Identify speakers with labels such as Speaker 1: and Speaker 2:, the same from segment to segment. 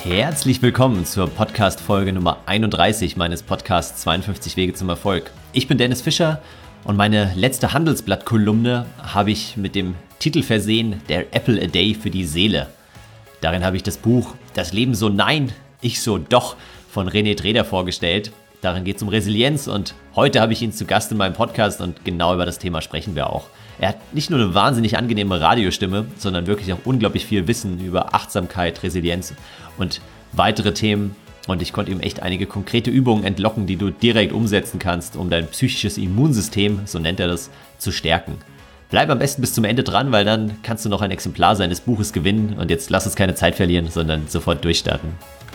Speaker 1: Herzlich willkommen zur Podcast-Folge Nummer 31 meines Podcasts 52 Wege zum Erfolg. Ich bin Dennis Fischer und meine letzte Handelsblatt-Kolumne habe ich mit dem Titel versehen, Der Apple a Day für die Seele. Darin habe ich das Buch Das Leben so nein, ich so doch von René Dreder vorgestellt. Darin geht es um Resilienz und heute habe ich ihn zu Gast in meinem Podcast und genau über das Thema sprechen wir auch. Er hat nicht nur eine wahnsinnig angenehme Radiostimme, sondern wirklich auch unglaublich viel Wissen über Achtsamkeit, Resilienz und weitere Themen. Und ich konnte ihm echt einige konkrete Übungen entlocken, die du direkt umsetzen kannst, um dein psychisches Immunsystem, so nennt er das, zu stärken. Bleib am besten bis zum Ende dran, weil dann kannst du noch ein Exemplar seines Buches gewinnen. Und jetzt lass uns keine Zeit verlieren, sondern sofort durchstarten.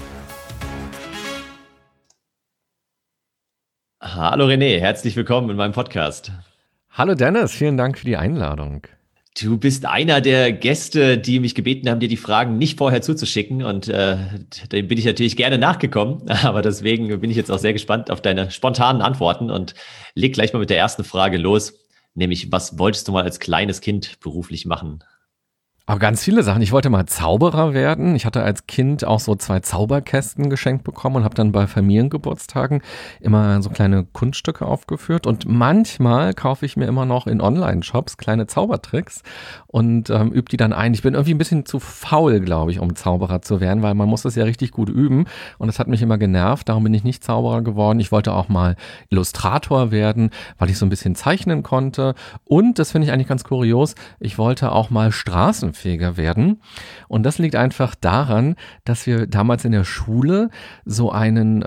Speaker 1: Hallo René, herzlich willkommen in meinem Podcast.
Speaker 2: Hallo Dennis, vielen Dank für die Einladung.
Speaker 1: Du bist einer der Gäste, die mich gebeten haben, dir die Fragen nicht vorher zuzuschicken und dem bin ich natürlich gerne nachgekommen, aber deswegen bin ich jetzt auch sehr gespannt auf deine spontanen Antworten und leg gleich mal mit der ersten Frage los, nämlich was wolltest du mal als kleines Kind beruflich machen?
Speaker 2: Aber ganz viele Sachen. Ich wollte mal Zauberer werden. Ich hatte als Kind auch so 2 Zauberkästen geschenkt bekommen und habe dann bei Familiengeburtstagen immer so kleine Kunststücke aufgeführt. Und manchmal kaufe ich mir immer noch in Online-Shops kleine Zaubertricks und übe die dann ein. Ich bin irgendwie ein bisschen zu faul, glaube ich, um Zauberer zu werden, weil man muss das ja richtig gut üben. Und das hat mich immer genervt. Darum bin ich nicht Zauberer geworden. Ich wollte auch mal Illustrator werden, weil ich so ein bisschen zeichnen konnte. Und, das finde ich eigentlich ganz kurios, ich wollte auch mal Straßenfeger werden. Und das liegt einfach daran, dass wir damals in der Schule so einen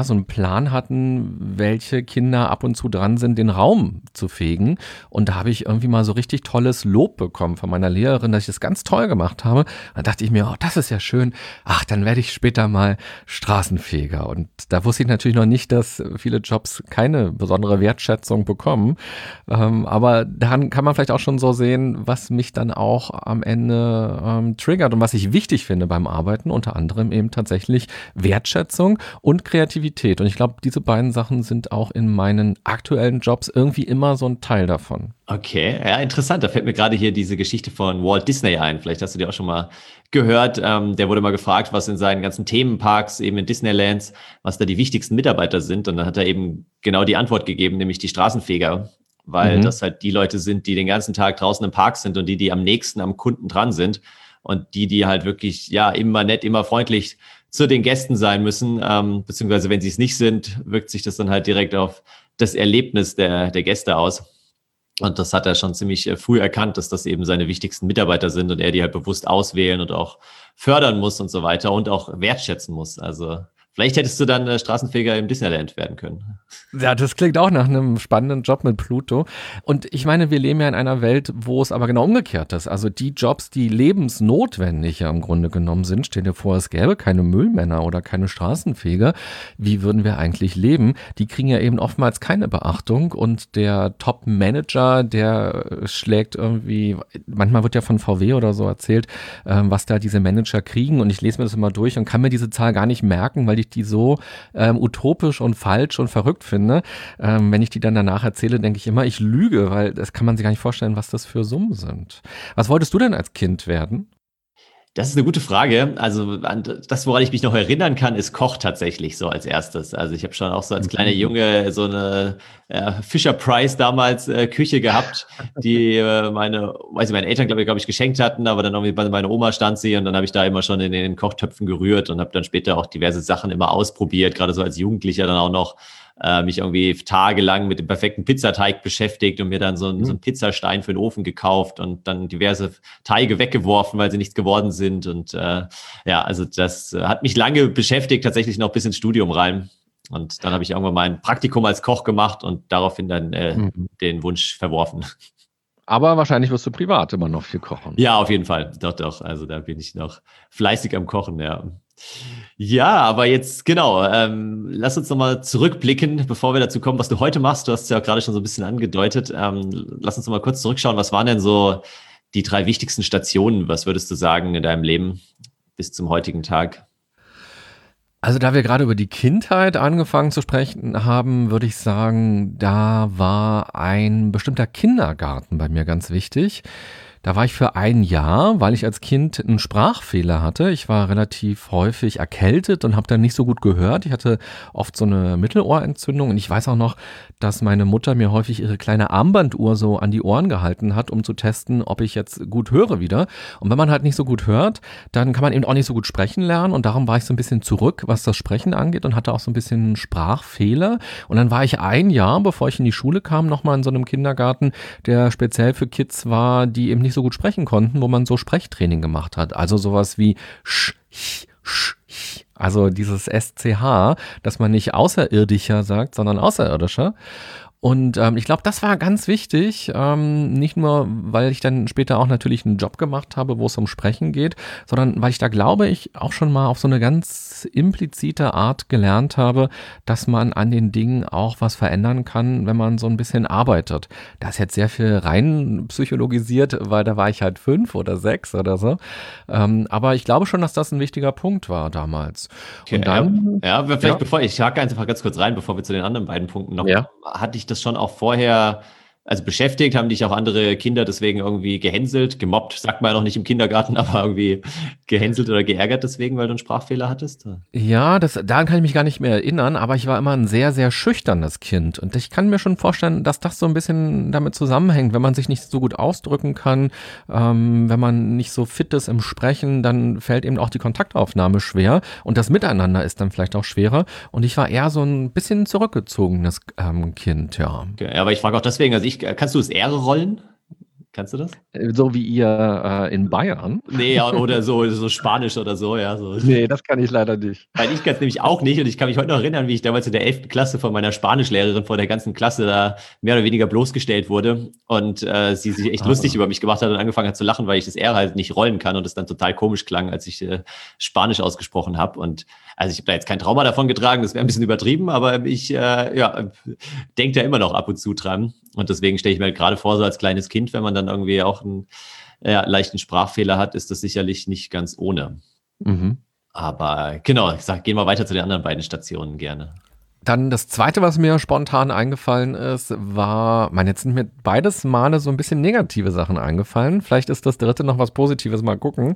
Speaker 2: Plan hatten, welche Kinder ab und zu dran sind, den Raum zu fegen. Und da habe ich irgendwie mal so richtig tolles Lob bekommen von meiner Lehrerin, dass ich das ganz toll gemacht habe. Da dachte ich mir, oh, das ist ja schön. Ach, dann werde ich später mal Straßenfeger. Und da wusste ich natürlich noch nicht, dass viele Jobs keine besondere Wertschätzung bekommen. Aber daran kann man vielleicht auch schon so sehen, was mich dann auch am Ende triggert und was ich wichtig finde beim Arbeiten, unter anderem eben tatsächlich Wertschätzung und Kreativität. Und ich glaube, diese beiden Sachen sind auch in meinen aktuellen Jobs irgendwie immer so ein Teil davon.
Speaker 1: Okay, ja, interessant. Da fällt mir gerade hier diese Geschichte von Walt Disney ein. Vielleicht hast du die auch schon mal gehört. Der wurde mal gefragt, was in seinen ganzen Themenparks, eben in Disneylands, was da die wichtigsten Mitarbeiter sind. Und dann hat er eben genau die Antwort gegeben, nämlich die Straßenfeger. Weil das halt die Leute sind, die den ganzen Tag draußen im Park sind und die am nächsten am Kunden dran sind und die halt wirklich, ja, immer nett, immer freundlich zu den Gästen sein müssen, beziehungsweise wenn sie es nicht sind, wirkt sich das dann halt direkt auf das Erlebnis der Gäste aus. Und das hat er schon ziemlich früh erkannt, dass das eben seine wichtigsten Mitarbeiter sind und er die halt bewusst auswählen und auch fördern muss und so weiter und auch wertschätzen muss. Also vielleicht hättest du dann Straßenfeger im Disneyland werden können.
Speaker 2: Ja, das klingt auch nach einem spannenden Job mit Pluto. Und ich meine, wir leben ja in einer Welt, wo es aber genau umgekehrt ist. Also die Jobs, die lebensnotwendig ja im Grunde genommen sind, stell dir vor, es gäbe keine Müllmänner oder keine Straßenfeger. Wie würden wir eigentlich leben? Die kriegen ja eben oftmals keine Beachtung. Und der Top-Manager, der schlägt irgendwie, manchmal wird ja von VW oder so erzählt, was da diese Manager kriegen. Und ich lese mir das immer durch und kann mir diese Zahl gar nicht merken, weil ich die so utopisch und falsch und verrückt finde. Wenn ich die dann danach erzähle, denke ich immer, ich lüge, weil das kann man sich gar nicht vorstellen, was das für Summen sind. Was wolltest du denn als Kind werden?
Speaker 1: Das ist eine gute Frage. Also das, woran ich mich noch erinnern kann, ist Koch tatsächlich so als erstes. Also ich habe schon auch so als kleiner Junge so eine Fisher-Price damals Küche gehabt, die meine Eltern, glaube ich, geschenkt hatten, aber dann irgendwie bei meiner Oma stand sie und dann habe ich da immer schon in den Kochtöpfen gerührt und habe dann später auch diverse Sachen immer ausprobiert, gerade so als Jugendlicher dann auch noch mich irgendwie tagelang mit dem perfekten Pizzateig beschäftigt und mir dann so einen Pizzastein für den Ofen gekauft und dann diverse Teige weggeworfen, weil sie nichts geworden sind. Und also das hat mich lange beschäftigt, tatsächlich noch bis ins Studium rein. Und dann habe ich irgendwann mein Praktikum als Koch gemacht und daraufhin dann den Wunsch verworfen.
Speaker 2: Aber wahrscheinlich wirst du privat immer noch viel kochen.
Speaker 1: Ja, auf jeden Fall. Doch. Also da bin ich noch fleißig am Kochen, ja. Ja, aber jetzt genau, lass uns nochmal zurückblicken, bevor wir dazu kommen, was du heute machst. Du hast es ja gerade schon so ein bisschen angedeutet. Lass uns nochmal kurz zurückschauen. Was waren denn so die 3 wichtigsten Stationen, was würdest du sagen, in deinem Leben bis zum heutigen Tag?
Speaker 2: Also da wir gerade über die Kindheit angefangen zu sprechen haben, würde ich sagen, da war ein bestimmter Kindergarten bei mir ganz wichtig. Da war ich für ein Jahr, weil ich als Kind einen Sprachfehler hatte. Ich war relativ häufig erkältet und habe dann nicht so gut gehört. Ich hatte oft so eine Mittelohrentzündung und ich weiß auch noch, dass meine Mutter mir häufig ihre kleine Armbanduhr so an die Ohren gehalten hat, um zu testen, ob ich jetzt gut höre wieder. Und wenn man halt nicht so gut hört, dann kann man eben auch nicht so gut sprechen lernen und darum war ich so ein bisschen zurück, was das Sprechen angeht und hatte auch so ein bisschen Sprachfehler. Und dann war ich ein Jahr, bevor ich in die Schule kam, nochmal in so einem Kindergarten, der speziell für Kids war, die eben nicht so gut sprechen konnten, wo man so Sprechtraining gemacht hat. Also sowas wie sch, ch, sch, ch. Also dieses SCH, dass man nicht Außerirdischer sagt, sondern Außerirdischer. Und ich glaube, das war ganz wichtig, nicht nur, weil ich dann später auch natürlich einen Job gemacht habe, wo es um Sprechen geht, sondern weil ich da, glaube ich, auch schon mal auf so eine ganz implizite Art gelernt habe, dass man an den Dingen auch was verändern kann, wenn man so ein bisschen arbeitet. Da ist jetzt sehr viel rein psychologisiert, weil da war ich halt 5 oder 6 oder so. Aber ich glaube schon, dass das ein wichtiger Punkt war damals.
Speaker 1: Okay,
Speaker 2: Und dann,
Speaker 1: vielleicht bevor ich hake einfach ganz kurz rein, bevor wir zu den anderen beiden Punkten noch
Speaker 2: ja.
Speaker 1: kommen, hatte ich das schon auch vorher, also beschäftigt, haben dich auch andere Kinder deswegen irgendwie gehänselt, gemobbt, sagt man ja noch nicht im Kindergarten, aber irgendwie gehänselt oder geärgert deswegen, weil du einen Sprachfehler hattest?
Speaker 2: Ja, daran kann ich mich gar nicht mehr erinnern, aber ich war immer ein sehr, sehr schüchternes Kind. Und ich kann mir schon vorstellen, dass das so ein bisschen damit zusammenhängt, wenn man sich nicht so gut ausdrücken kann, wenn man nicht so fit ist im Sprechen, dann fällt eben auch die Kontaktaufnahme schwer und das Miteinander ist dann vielleicht auch schwerer. Und ich war eher so ein bisschen zurückgezogenes Kind, ja.
Speaker 1: Okay, aber ich frage auch deswegen, kannst du das Ehre rollen? Kannst du das?
Speaker 2: So wie ihr in Bayern?
Speaker 1: Nee, ja, oder so Spanisch oder so, ja. So.
Speaker 2: Nee, das kann ich leider nicht.
Speaker 1: Weil ich kann es nämlich auch nicht und ich kann mich heute noch erinnern, wie ich damals in der 11. Klasse von meiner Spanischlehrerin vor der ganzen Klasse da mehr oder weniger bloßgestellt wurde und sie sich echt lustig über mich gemacht hat und angefangen hat zu lachen, weil ich das R halt nicht rollen kann und es dann total komisch klang, als ich Spanisch ausgesprochen habe. Und also ich habe da jetzt kein Trauma davon getragen, das wäre ein bisschen übertrieben, aber ich denke da immer noch ab und zu dran. Und deswegen stelle ich mir halt gerade vor, so als kleines Kind, wenn man dann irgendwie auch einen leichten Sprachfehler hat, ist das sicherlich nicht ganz ohne.
Speaker 2: Mhm.
Speaker 1: Aber genau, gehen wir weiter zu den anderen beiden Stationen gerne.
Speaker 2: Dann das Zweite, was mir spontan eingefallen ist, jetzt sind mir beides Male so ein bisschen negative Sachen eingefallen. Vielleicht ist das dritte noch was Positives, mal gucken.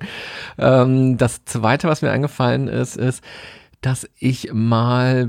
Speaker 2: Das Zweite, was mir eingefallen ist, dass ich mal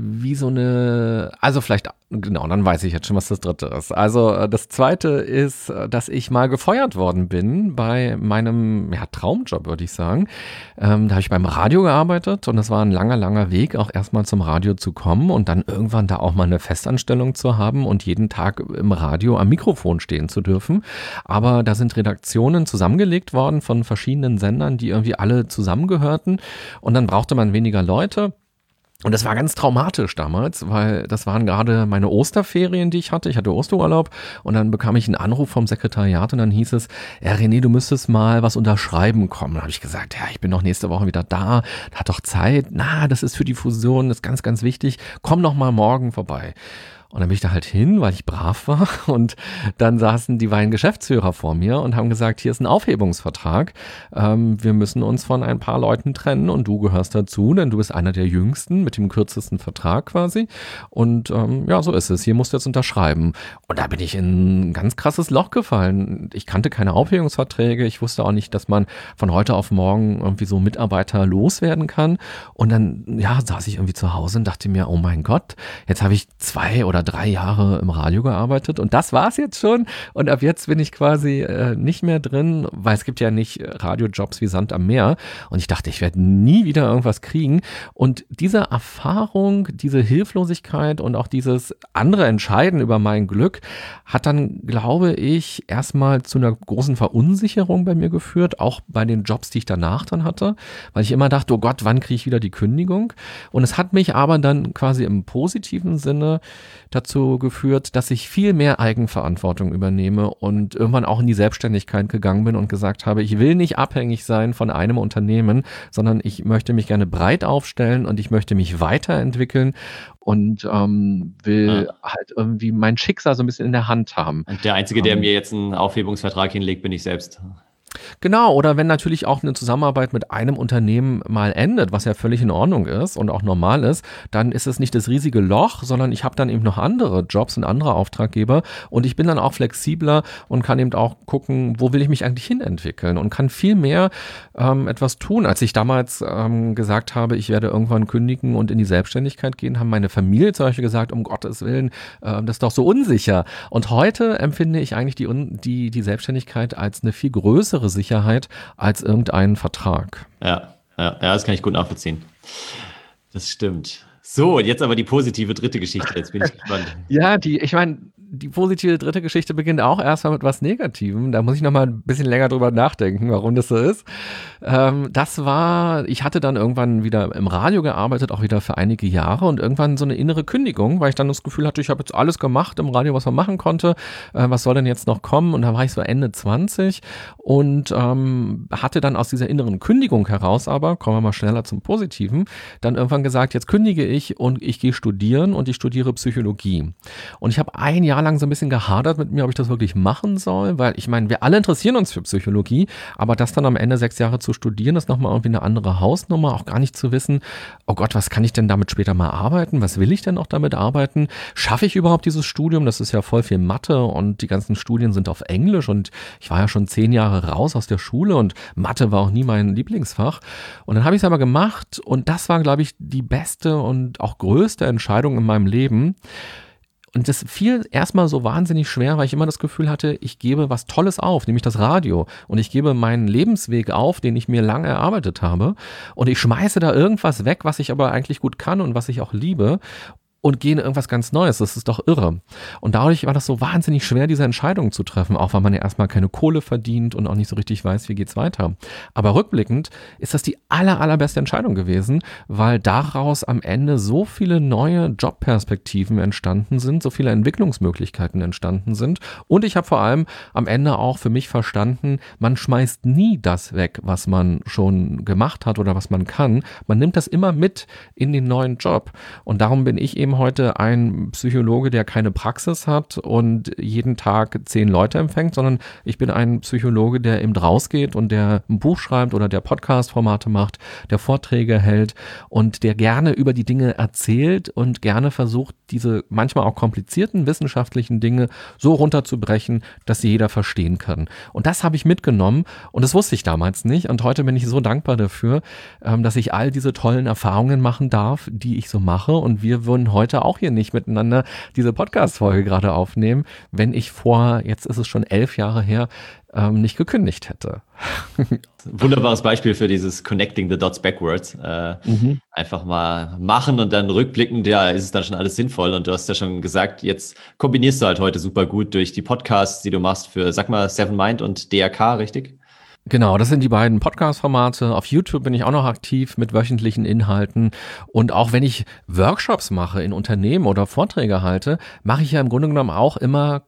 Speaker 2: dann weiß ich jetzt schon, was das dritte ist. Also das zweite ist, dass ich mal gefeuert worden bin bei meinem Traumjob, würde ich sagen. Da habe ich beim Radio gearbeitet und das war ein langer, langer Weg, auch erstmal zum Radio zu kommen und dann irgendwann da auch mal eine Festanstellung zu haben und jeden Tag im Radio am Mikrofon stehen zu dürfen. Aber da sind Redaktionen zusammengelegt worden von verschiedenen Sendern, die irgendwie alle zusammengehörten und dann brauchte man weniger Leute. Und das war ganz traumatisch damals, weil das waren gerade meine Osterferien, die ich hatte. Ich hatte Osterurlaub und dann bekam ich einen Anruf vom Sekretariat und dann hieß es, ja René, du müsstest mal was unterschreiben kommen. Dann habe ich gesagt, ja, ich bin doch nächste Woche wieder da, hat doch Zeit. Das ist für die Fusion, das ist ganz, ganz wichtig. Komm doch mal morgen vorbei. Und dann bin ich da halt hin, weil ich brav war und dann saßen die beiden Geschäftsführer vor mir und haben gesagt, hier ist ein Aufhebungsvertrag, wir müssen uns von ein paar Leuten trennen und du gehörst dazu, denn du bist einer der Jüngsten mit dem kürzesten Vertrag quasi und so ist es, hier musst du jetzt unterschreiben. Und da bin ich in ein ganz krasses Loch gefallen. Ich kannte keine Aufhebungsverträge, ich wusste auch nicht, dass man von heute auf morgen irgendwie so Mitarbeiter loswerden kann und dann saß ich irgendwie zu Hause und dachte mir, oh mein Gott, jetzt habe ich 2 oder 3 Jahre im Radio gearbeitet und das war's jetzt schon und ab jetzt bin ich quasi nicht mehr drin, weil es gibt ja nicht Radiojobs wie Sand am Meer und ich dachte, ich werde nie wieder irgendwas kriegen und diese Erfahrung, diese Hilflosigkeit und auch dieses andere Entscheiden über mein Glück hat dann, glaube ich, erstmal zu einer großen Verunsicherung bei mir geführt, auch bei den Jobs, die ich danach dann hatte, weil ich immer dachte, oh Gott, wann kriege ich wieder die Kündigung? Und es hat mich aber dann quasi im positiven Sinne dazu geführt, dass ich viel mehr Eigenverantwortung übernehme und irgendwann auch in die Selbstständigkeit gegangen bin und gesagt habe, ich will nicht abhängig sein von einem Unternehmen, sondern ich möchte mich gerne breit aufstellen und ich möchte mich weiterentwickeln und will halt irgendwie mein Schicksal so ein bisschen in der Hand haben.
Speaker 1: Und der Einzige, der mir jetzt einen Aufhebungsvertrag hinlegt, bin ich selbst.
Speaker 2: Genau, oder wenn natürlich auch eine Zusammenarbeit mit einem Unternehmen mal endet, was ja völlig in Ordnung ist und auch normal ist, dann ist es nicht das riesige Loch, sondern ich habe dann eben noch andere Jobs und andere Auftraggeber und ich bin dann auch flexibler und kann eben auch gucken, wo will ich mich eigentlich hinentwickeln und kann viel mehr etwas tun. Als ich damals gesagt habe, ich werde irgendwann kündigen und in die Selbstständigkeit gehen, haben meine Familie zum Beispiel gesagt, um Gottes Willen, das ist doch so unsicher. Und heute empfinde ich eigentlich die Selbstständigkeit als eine viel größere Sicherheit als irgendeinen Vertrag.
Speaker 1: Ja, das kann ich gut nachvollziehen. Das stimmt. So, und jetzt aber die positive dritte Geschichte. Jetzt bin ich gespannt.
Speaker 2: Ja, die positive dritte Geschichte beginnt auch erstmal mit was Negativem. Da muss ich nochmal ein bisschen länger drüber nachdenken, warum das so ist. Ich hatte dann irgendwann wieder im Radio gearbeitet, auch wieder für einige Jahre und irgendwann so eine innere Kündigung, weil ich dann das Gefühl hatte, ich habe jetzt alles gemacht im Radio, was man machen konnte. Was soll denn jetzt noch kommen? Und da war ich so Ende 20 und hatte dann aus dieser inneren Kündigung heraus aber, kommen wir mal schneller zum Positiven, dann irgendwann gesagt, jetzt kündige ich und ich gehe studieren und ich studiere Psychologie. Und ich habe ein Jahr lang so ein bisschen gehadert mit mir, ob ich das wirklich machen soll, weil ich meine, wir alle interessieren uns für Psychologie, aber das dann am Ende 6 Jahre zu studieren, ist nochmal irgendwie eine andere Hausnummer, auch gar nicht zu wissen, oh Gott, was kann ich denn damit später mal arbeiten, was will ich denn auch damit arbeiten, schaffe ich überhaupt dieses Studium, das ist ja voll viel Mathe und die ganzen Studien sind auf Englisch und ich war ja schon 10 Jahre raus aus der Schule und Mathe war auch nie mein Lieblingsfach und dann habe ich es aber gemacht und das war, glaube ich, die beste und auch größte Entscheidung in meinem Leben. Und das fiel erstmal so wahnsinnig schwer, weil ich immer das Gefühl hatte, ich gebe was Tolles auf, nämlich das Radio. Und ich gebe meinen Lebensweg auf, den ich mir lange erarbeitet habe. Und ich schmeiße da irgendwas weg, was ich aber eigentlich gut kann und was ich auch liebe. Und gehe in irgendwas ganz Neues. Das ist doch irre. Und dadurch war das so wahnsinnig schwer, diese Entscheidung zu treffen, auch weil man ja erstmal keine Kohle verdient und auch nicht so richtig weiß, wie geht's weiter. Aber rückblickend ist das die allerbeste Entscheidung gewesen, weil daraus am Ende so viele neue Jobperspektiven entstanden sind, so viele Entwicklungsmöglichkeiten entstanden sind. Und ich habe vor allem am Ende auch für mich verstanden, man schmeißt nie das weg, was man schon gemacht hat oder was man kann. Man nimmt das immer mit in den neuen Job. Und darum bin ich eben heute ein Psychologe, der keine Praxis hat und jeden Tag 10 Leute empfängt, sondern ich bin ein Psychologe, der eben rausgeht und der ein Buch schreibt oder der Podcast-Formate macht, der Vorträge hält und der gerne über die Dinge erzählt und gerne versucht, diese manchmal auch komplizierten wissenschaftlichen Dinge so runterzubrechen, dass sie jeder verstehen kann. Und das habe ich mitgenommen und das wusste ich damals nicht und heute bin ich so dankbar dafür, dass ich all diese tollen Erfahrungen machen darf, die ich so mache und wir würden heute auch hier nicht miteinander diese Podcast-Folge gerade aufnehmen, wenn ich jetzt ist es schon 11 Jahre her, nicht gekündigt hätte.
Speaker 1: Wunderbares Beispiel für dieses Connecting the Dots Backwards. Einfach mal machen und dann rückblickend, ja, ist es dann schon alles sinnvoll. Und du hast ja schon gesagt, jetzt kombinierst du halt heute super gut durch die Podcasts, die du machst für, sag mal, Seven Mind und DRK, richtig?
Speaker 2: Genau, das sind die beiden Podcast-Formate. Auf YouTube bin ich auch noch aktiv mit wöchentlichen Inhalten. Und auch wenn ich Workshops mache in Unternehmen oder Vorträge halte, mache ich ja im Grunde genommen auch immer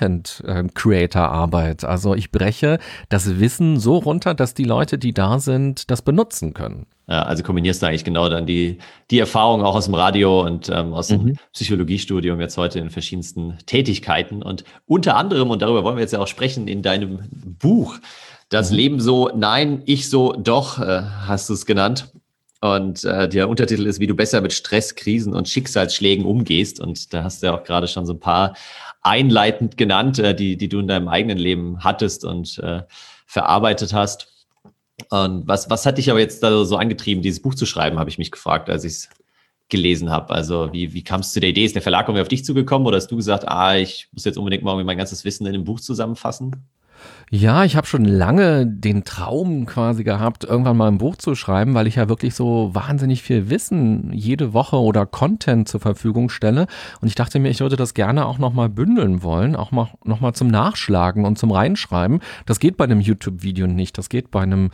Speaker 2: Content-Creator-Arbeit. Also ich breche das Wissen so runter, dass die Leute, die da sind, das benutzen können.
Speaker 1: Ja, also kombinierst du eigentlich genau dann die Erfahrung auch aus dem Radio und aus dem Psychologiestudium jetzt heute in verschiedensten Tätigkeiten. Und unter anderem, und darüber wollen wir jetzt ja auch sprechen, in deinem Buch, Das Leben so, nein, ich so, doch, hast du es genannt. Und der Untertitel ist, wie du besser mit Stress, Krisen und Schicksalsschlägen umgehst. Und da hast du ja auch gerade schon so ein paar einleitend genannt, die du in deinem eigenen Leben hattest und verarbeitet hast. Und was hat dich aber jetzt da so angetrieben, dieses Buch zu schreiben, habe ich mich gefragt, als ich es gelesen habe. Also wie kam es zu der Idee? Ist der Verlag irgendwie auf dich zugekommen oder hast du gesagt, ich muss jetzt unbedingt mal irgendwie mein ganzes Wissen in einem Buch zusammenfassen?
Speaker 2: Ja, ich habe schon lange den Traum quasi gehabt, irgendwann mal ein Buch zu schreiben, weil ich ja wirklich so wahnsinnig viel Wissen jede Woche oder Content zur Verfügung stelle. Und ich dachte mir, ich würde das gerne auch nochmal bündeln wollen, auch nochmal zum Nachschlagen und zum Reinschreiben. Das geht bei einem YouTube-Video nicht, das geht bei einem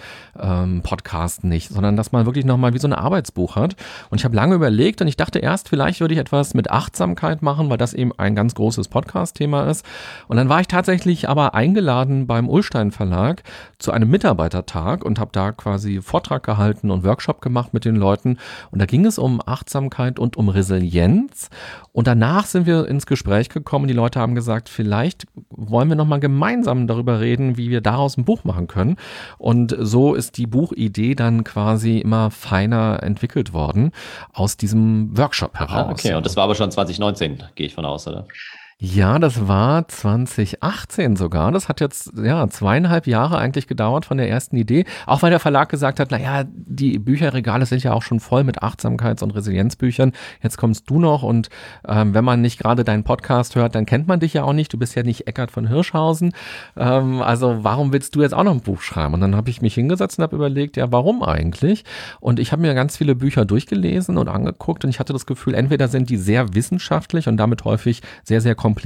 Speaker 2: Podcast nicht, sondern dass man wirklich nochmal wie so ein Arbeitsbuch hat. Und ich habe lange überlegt und ich dachte erst, vielleicht würde ich etwas mit Achtsamkeit machen, weil das eben ein ganz großes Podcast-Thema ist. Und dann war ich tatsächlich aber eingeladen beim beim Ullstein Verlag zu einem Mitarbeitertag und habe da quasi Vortrag gehalten und Workshop gemacht mit den Leuten. Und da ging es um Achtsamkeit und um Resilienz. Und danach sind wir ins Gespräch gekommen. Die Leute haben gesagt, vielleicht wollen wir nochmal gemeinsam darüber reden, wie wir daraus ein Buch machen können. Und so ist die Buchidee dann quasi immer feiner entwickelt worden aus diesem Workshop heraus.
Speaker 1: Okay, und das war aber schon 2019, gehe ich von aus, oder?
Speaker 2: Ja, das war 2018 sogar. Das hat jetzt 2,5 Jahre eigentlich gedauert von der ersten Idee. Auch weil der Verlag gesagt hat, naja, die Bücherregale sind ja auch schon voll mit Achtsamkeits- und Resilienzbüchern. Jetzt kommst du noch und wenn man nicht gerade deinen Podcast hört, dann kennt man dich ja auch nicht. Du bist ja nicht Eckart von Hirschhausen. Also warum willst du jetzt auch noch ein Buch schreiben? Und dann habe ich mich hingesetzt und habe überlegt, ja, warum eigentlich? Und ich habe mir ganz viele Bücher durchgelesen und angeguckt und ich hatte das Gefühl, entweder sind die sehr wissenschaftlich und damit häufig sehr, sehr kompliziert,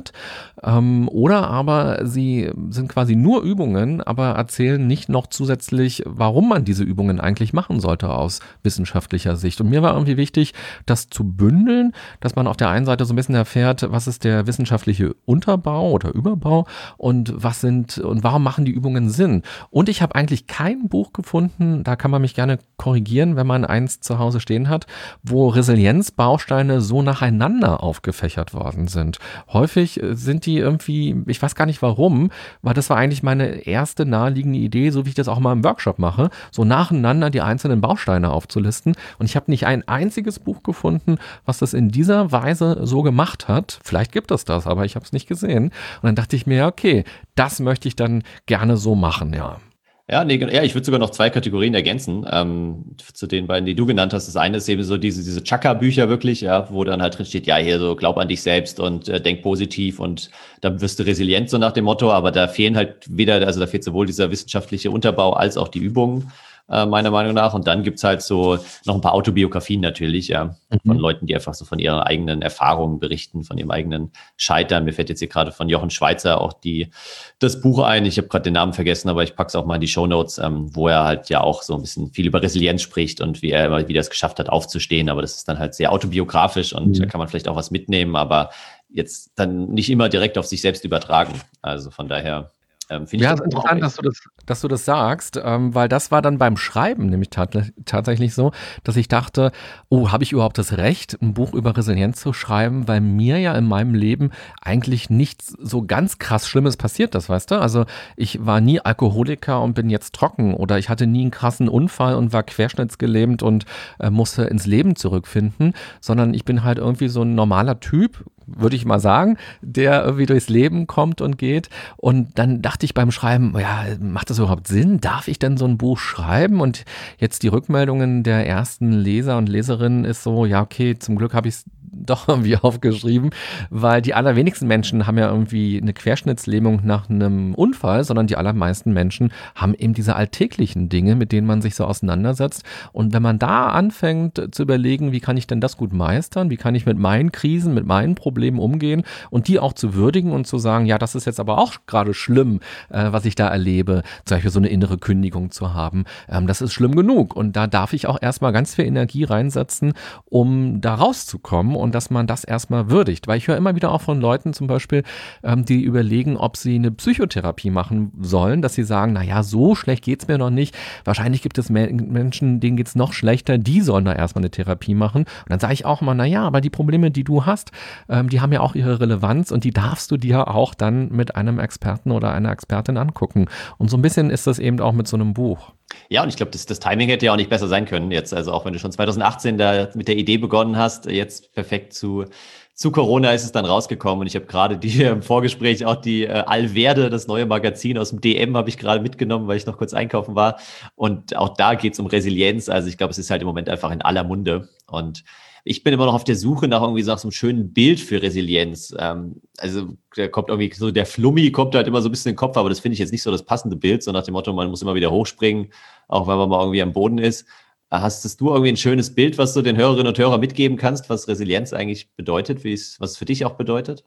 Speaker 2: oder aber sie sind quasi nur Übungen, aber erzählen nicht noch zusätzlich, warum man diese Übungen eigentlich machen sollte aus wissenschaftlicher Sicht. Und mir war irgendwie wichtig, das zu bündeln, dass man auf der einen Seite so ein bisschen erfährt, was ist der wissenschaftliche Unterbau oder Überbau und warum machen die Übungen Sinn. Und ich habe eigentlich kein Buch gefunden, da kann man mich gerne korrigieren, wenn man eins zu Hause stehen hat, wo Resilienzbausteine so nacheinander aufgefächert worden sind. Häufig sind die irgendwie, ich weiß gar nicht warum, weil das war eigentlich meine erste naheliegende Idee, so wie ich das auch mal im Workshop mache, so nacheinander die einzelnen Bausteine aufzulisten. Und ich habe nicht ein einziges Buch gefunden, was das in dieser Weise so gemacht hat. Vielleicht gibt es das, aber ich habe es nicht gesehen. Und dann dachte ich mir, okay, das möchte ich dann gerne so machen, ja.
Speaker 1: Ja, nee, ja, ich würde sogar noch 2 Kategorien ergänzen, zu den beiden, die du genannt hast. Das eine ist eben so diese Chakra-Bücher wirklich, ja, wo dann halt drin steht, ja, hier so glaub an dich selbst und denk positiv und dann wirst du resilient, so nach dem Motto. Aber da fehlen halt da fehlt sowohl dieser wissenschaftliche Unterbau als auch die Übungen, meiner Meinung nach. Und dann gibt's halt so noch ein paar Autobiografien natürlich, ja, von Leuten, die einfach so von ihren eigenen Erfahrungen berichten, von ihrem eigenen Scheitern. Mir fällt jetzt hier gerade von Jochen Schweizer auch das Buch ein. Ich habe gerade den Namen vergessen, aber ich pack's auch mal in die Shownotes, wo er halt ja auch so ein bisschen viel über Resilienz spricht und wie er immer wieder es geschafft hat, aufzustehen. Aber das ist dann halt sehr autobiografisch und da kann man vielleicht auch was mitnehmen, aber jetzt dann nicht immer direkt auf sich selbst übertragen. Also von daher finde ich
Speaker 2: Ja,
Speaker 1: das
Speaker 2: ist interessant, dass du das sagst, weil das war dann beim Schreiben nämlich tatsächlich so, dass ich dachte, oh, habe ich überhaupt das Recht, ein Buch über Resilienz zu schreiben, weil mir ja in meinem Leben eigentlich nichts so ganz krass Schlimmes passiert ist, weißt du? Also ich war nie Alkoholiker und bin jetzt trocken oder ich hatte nie einen krassen Unfall und war querschnittsgelähmt und musste ins Leben zurückfinden, sondern ich bin halt irgendwie so ein normaler Typ, würde ich mal sagen, der irgendwie durchs Leben kommt und geht. Und dann dachte ich beim Schreiben, ja, macht das überhaupt Sinn? Darf ich denn so ein Buch schreiben? Und jetzt die Rückmeldungen der ersten Leser und Leserinnen ist so, ja, okay, zum Glück habe ich es doch irgendwie aufgeschrieben, weil die allerwenigsten Menschen haben ja irgendwie eine Querschnittslähmung nach einem Unfall, sondern die allermeisten Menschen haben eben diese alltäglichen Dinge, mit denen man sich so auseinandersetzt. Und wenn man da anfängt zu überlegen, wie kann ich denn das gut meistern, wie kann ich mit meinen Krisen, mit meinen Problemen umgehen und die auch zu würdigen und zu sagen, ja, das ist jetzt aber auch gerade schlimm, was ich da erlebe, zum Beispiel so eine innere Kündigung zu haben, das ist schlimm genug. Und da darf ich auch erstmal ganz viel Energie reinsetzen, um da rauszukommen und dass man das erstmal würdigt. Weil ich höre immer wieder auch von Leuten zum Beispiel, die überlegen, ob sie eine Psychotherapie machen sollen, dass sie sagen, naja, so schlecht geht's mir noch nicht. Wahrscheinlich gibt es Menschen, denen geht's noch schlechter, die sollen da erstmal eine Therapie machen. Und dann sage ich auch immer, naja, aber die Probleme, die du hast, die haben ja auch ihre Relevanz und die darfst du dir auch dann mit einem Experten oder einer Expertin angucken. Und so ein bisschen ist das eben auch mit so einem Buch.
Speaker 1: Ja, und ich glaube, das Timing hätte ja auch nicht besser sein können jetzt. Also auch wenn du schon 2018 da mit der Idee begonnen hast, jetzt perfekt zu Corona ist es dann rausgekommen. Und ich habe gerade im Vorgespräch auch die Allwerde, das neue Magazin aus dem DM, habe ich gerade mitgenommen, weil ich noch kurz einkaufen war. Und auch da geht es um Resilienz. Also ich glaube, es ist halt im Moment einfach in aller Munde. Und ich bin immer noch auf der Suche nach irgendwie so einem schönen Bild für Resilienz. Also da kommt irgendwie so, der Flummi kommt halt immer so ein bisschen in den Kopf, aber das finde ich jetzt nicht so das passende Bild, so nach dem Motto, man muss immer wieder hochspringen, auch wenn man mal irgendwie am Boden ist. Hast du irgendwie ein schönes Bild, was du den Hörerinnen und Hörern mitgeben kannst, was Resilienz eigentlich bedeutet, was es für dich auch bedeutet?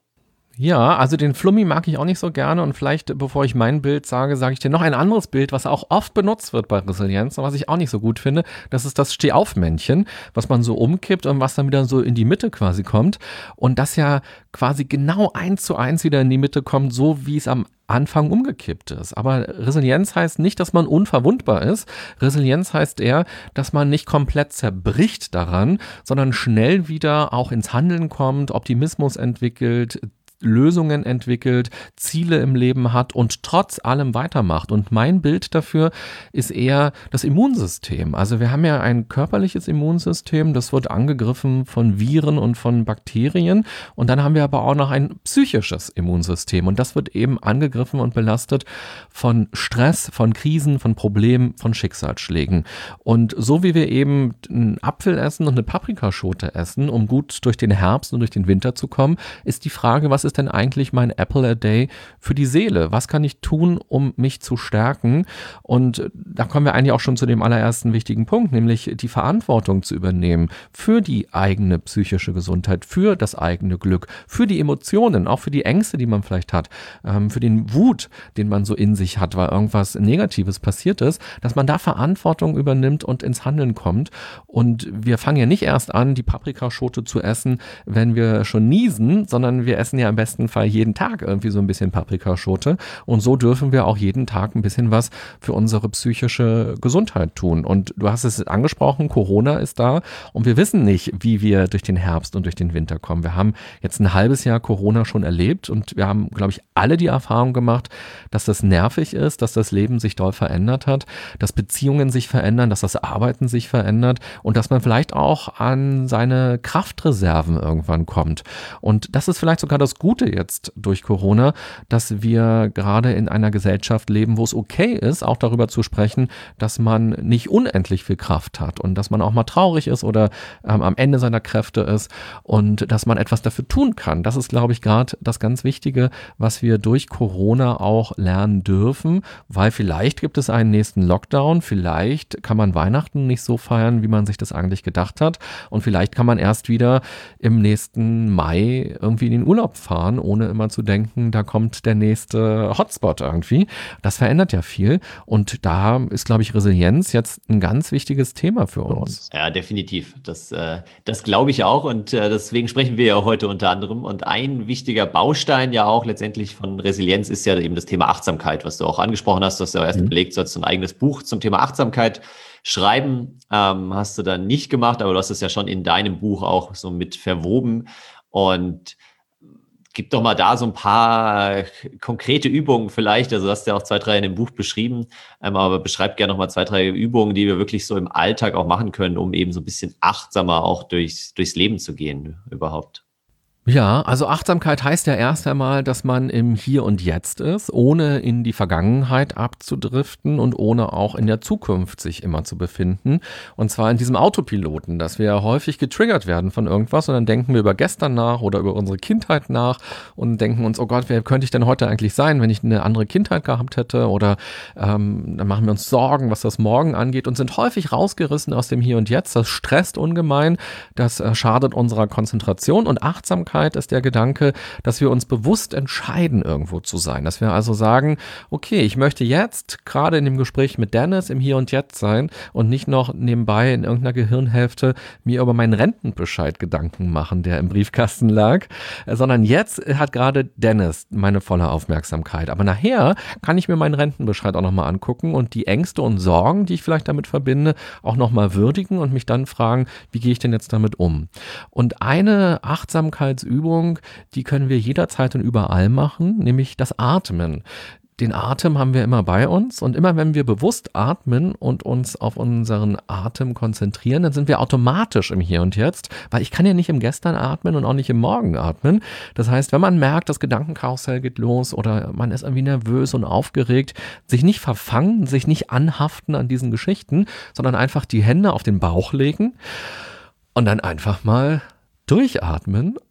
Speaker 2: Ja, also den Flummi mag ich auch nicht so gerne und vielleicht, bevor ich mein Bild sage, sage ich dir noch ein anderes Bild, was auch oft benutzt wird bei Resilienz und was ich auch nicht so gut finde. Das ist das Stehaufmännchen, was man so umkippt und was dann wieder so in die Mitte quasi kommt und das ja quasi genau 1:1 wieder in die Mitte kommt, so wie es am Anfang umgekippt ist. Aber Resilienz heißt nicht, dass man unverwundbar ist. Resilienz heißt eher, dass man nicht komplett zerbricht daran, sondern schnell wieder auch ins Handeln kommt, Optimismus entwickelt, Lösungen entwickelt, Ziele im Leben hat und trotz allem weitermacht. Und mein Bild dafür ist eher das Immunsystem. Also wir haben ja ein körperliches Immunsystem, das wird angegriffen von Viren und von Bakterien. Und dann haben wir aber auch noch ein psychisches Immunsystem. Und das wird eben angegriffen und belastet von Stress, von Krisen, von Problemen, von Schicksalsschlägen. Und so wie wir eben einen Apfel essen und eine Paprikaschote essen, um gut durch den Herbst und durch den Winter zu kommen, ist die Frage, was ist denn eigentlich mein Apple a Day für die Seele? Was kann ich tun, um mich zu stärken? Und da kommen wir eigentlich auch schon zu dem allerersten wichtigen Punkt, nämlich die Verantwortung zu übernehmen für die eigene psychische Gesundheit, für das eigene Glück, für die Emotionen, auch für die Ängste, die man vielleicht hat, für den Wut, den man so in sich hat, weil irgendwas Negatives passiert ist, dass man da Verantwortung übernimmt und ins Handeln kommt. Und wir fangen ja nicht erst an, die Paprikaschote zu essen, wenn wir schon niesen, sondern wir essen ja im besten Fall jeden Tag irgendwie so ein bisschen Paprikaschote. Und so dürfen wir auch jeden Tag ein bisschen was für unsere psychische Gesundheit tun. Und du hast es angesprochen, Corona ist da und wir wissen nicht, wie wir durch den Herbst und durch den Winter kommen. Wir haben jetzt ein halbes Jahr Corona schon erlebt und wir haben, glaube ich, alle die Erfahrung gemacht, dass das nervig ist, dass das Leben sich doll verändert hat, dass Beziehungen sich verändern, dass das Arbeiten sich verändert und dass man vielleicht auch an seine Kraftreserven irgendwann kommt. Und das ist vielleicht sogar das Gute jetzt durch Corona, dass wir gerade in einer Gesellschaft leben, wo es okay ist, auch darüber zu sprechen, dass man nicht unendlich viel Kraft hat und dass man auch mal traurig ist oder am Ende seiner Kräfte ist und dass man etwas dafür tun kann. Das ist, glaube ich, gerade das ganz Wichtige, was wir durch Corona auch lernen dürfen, weil vielleicht gibt es einen nächsten Lockdown, vielleicht kann man Weihnachten nicht so feiern, wie man sich das eigentlich gedacht hat und vielleicht kann man erst wieder im nächsten Mai irgendwie in den Urlaub fahren, ohne immer zu denken, da kommt der nächste Hotspot irgendwie. Das verändert ja viel und da ist, glaube ich, Resilienz jetzt ein ganz wichtiges Thema für uns.
Speaker 1: Ja, definitiv. Das glaube ich auch und deswegen sprechen wir ja auch heute unter anderem. Und ein wichtiger Baustein ja auch letztendlich von Resilienz ist ja eben das Thema Achtsamkeit, was du auch angesprochen hast. Du hast ja auch erst überlegt, sollst du ein eigenes Buch zum Thema Achtsamkeit schreiben. Hast du dann nicht gemacht, aber du hast es ja schon in deinem Buch auch so mit verwoben. Und gib doch mal da so ein paar konkrete Übungen vielleicht. Also du hast ja auch 2, 3 in dem Buch beschrieben, aber beschreib gerne noch mal 2, 3 Übungen, die wir wirklich so im Alltag auch machen können, um eben so ein bisschen achtsamer auch durchs Leben zu gehen überhaupt.
Speaker 2: Ja, also Achtsamkeit heißt ja erst einmal, dass man im Hier und Jetzt ist, ohne in die Vergangenheit abzudriften und ohne auch in der Zukunft sich immer zu befinden. Und zwar in diesem Autopiloten, dass wir häufig getriggert werden von irgendwas und dann denken wir über gestern nach oder über unsere Kindheit nach und denken uns, oh Gott, wer könnte ich denn heute eigentlich sein, wenn ich eine andere Kindheit gehabt hätte? Oder dann machen wir uns Sorgen, was das Morgen angeht und sind häufig rausgerissen aus dem Hier und Jetzt. Das stresst ungemein, das schadet unserer Konzentration und Achtsamkeit ist der Gedanke, dass wir uns bewusst entscheiden, irgendwo zu sein. Dass wir also sagen, okay, ich möchte jetzt gerade in dem Gespräch mit Dennis im Hier und Jetzt sein und nicht noch nebenbei in irgendeiner Gehirnhälfte mir über meinen Rentenbescheid Gedanken machen, der im Briefkasten lag, sondern jetzt hat gerade Dennis meine volle Aufmerksamkeit. Aber nachher kann ich mir meinen Rentenbescheid auch nochmal angucken und die Ängste und Sorgen, die ich vielleicht damit verbinde, auch nochmal würdigen und mich dann fragen, wie gehe ich denn jetzt damit um? Und eine Achtsamkeitsübung, die können wir jederzeit und überall machen, nämlich das Atmen. Den Atem haben wir immer bei uns und immer wenn wir bewusst atmen und uns auf unseren Atem konzentrieren, dann sind wir automatisch im Hier und Jetzt, weil ich kann ja nicht im Gestern atmen und auch nicht im Morgen atmen. Das heißt, wenn man merkt, das Gedankenkarussell geht los oder man ist irgendwie nervös und aufgeregt, sich nicht verfangen, sich nicht anhaften an diesen Geschichten, sondern einfach die Hände auf den Bauch legen und dann einfach mal durchatmen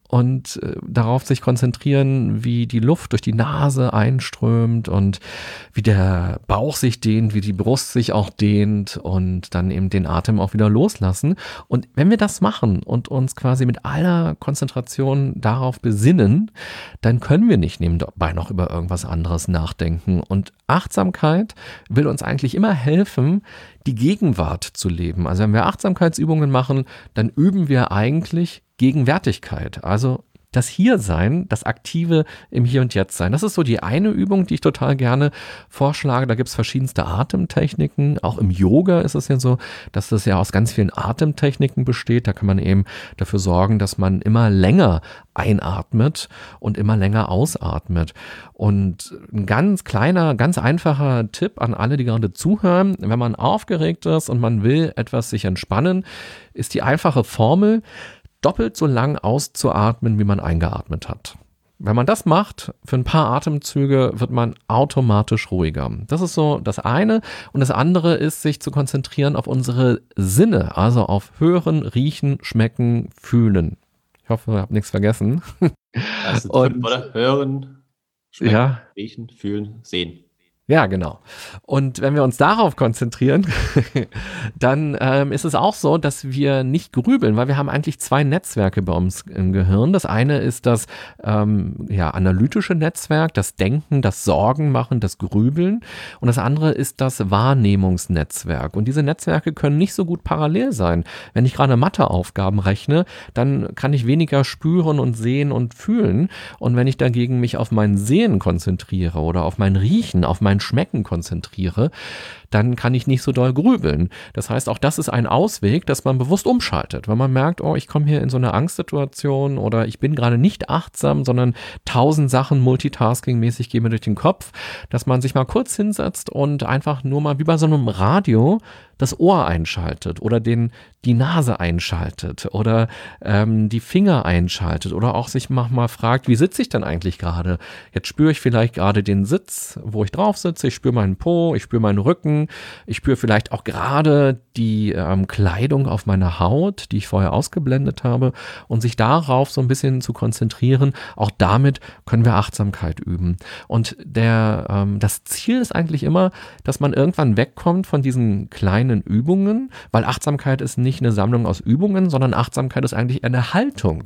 Speaker 2: und darauf sich konzentrieren, wie die Luft durch die Nase einströmt und wie der Bauch sich dehnt, wie die Brust sich auch dehnt und dann eben den Atem auch wieder loslassen. Und wenn wir das machen und uns quasi mit aller Konzentration darauf besinnen, dann können wir nicht nebenbei noch über irgendwas anderes nachdenken. Und Achtsamkeit will uns eigentlich immer helfen, die Gegenwart zu leben. Also wenn wir Achtsamkeitsübungen machen, dann üben wir eigentlich Gegenwärtigkeit, also das Hiersein, das Aktive im Hier und Jetzt sein. Das ist so die eine Übung, die ich total gerne vorschlage. Da gibt es verschiedenste Atemtechniken. Auch im Yoga ist es ja so, dass das ja aus ganz vielen Atemtechniken besteht. Da kann man eben dafür sorgen, dass man immer länger einatmet und immer länger ausatmet. Und ein ganz kleiner, ganz einfacher Tipp an alle, die gerade zuhören: Wenn man aufgeregt ist und man will etwas sich entspannen, ist die einfache Formel: doppelt so lang auszuatmen, wie man eingeatmet hat. Wenn man das macht, für ein paar Atemzüge wird man automatisch ruhiger. Das ist so das eine. Und das andere ist, sich zu konzentrieren auf unsere Sinne, also auf Hören, Riechen, Schmecken, Fühlen. Ich hoffe, ihr habt nichts vergessen.
Speaker 1: Also 5, oder? Hören, schmecken,
Speaker 2: Ja.
Speaker 1: Riechen, fühlen, sehen.
Speaker 2: Ja, genau. Und wenn wir uns darauf konzentrieren, dann ist es auch so, dass wir nicht grübeln, weil wir haben eigentlich zwei Netzwerke bei uns im Gehirn. Das eine ist das analytische Netzwerk, das Denken, das Sorgen machen, das Grübeln. Und das andere ist das Wahrnehmungsnetzwerk. Und diese Netzwerke können nicht so gut parallel sein. Wenn ich gerade Matheaufgaben rechne, dann kann ich weniger spüren und sehen und fühlen. Und wenn ich dagegen mich auf mein Sehen konzentriere oder auf mein Riechen, auf mein Schmecken konzentriere, dann kann ich nicht so doll grübeln. Das heißt, auch das ist ein Ausweg, dass man bewusst umschaltet, weil man merkt, oh, ich komme hier in so eine Angstsituation oder ich bin gerade nicht achtsam, sondern 1000 Sachen multitasking-mäßig gehen mir durch den Kopf, dass man sich mal kurz hinsetzt und einfach nur mal wie bei so einem Radio das Ohr einschaltet oder die Nase einschaltet oder die Finger einschaltet oder auch sich mal fragt, wie sitze ich denn eigentlich gerade? Jetzt spüre ich vielleicht gerade den Sitz, wo ich drauf sitze, ich spüre meinen Po, ich spüre meinen Rücken, ich spüre vielleicht auch gerade die Kleidung auf meiner Haut, die ich vorher ausgeblendet habe, und sich darauf so ein bisschen zu konzentrieren. Auch damit können wir Achtsamkeit üben. Und das Ziel ist eigentlich immer, dass man irgendwann wegkommt von diesen kleinen Übungen, weil Achtsamkeit ist nicht eine Sammlung aus Übungen, sondern Achtsamkeit ist eigentlich eine Haltung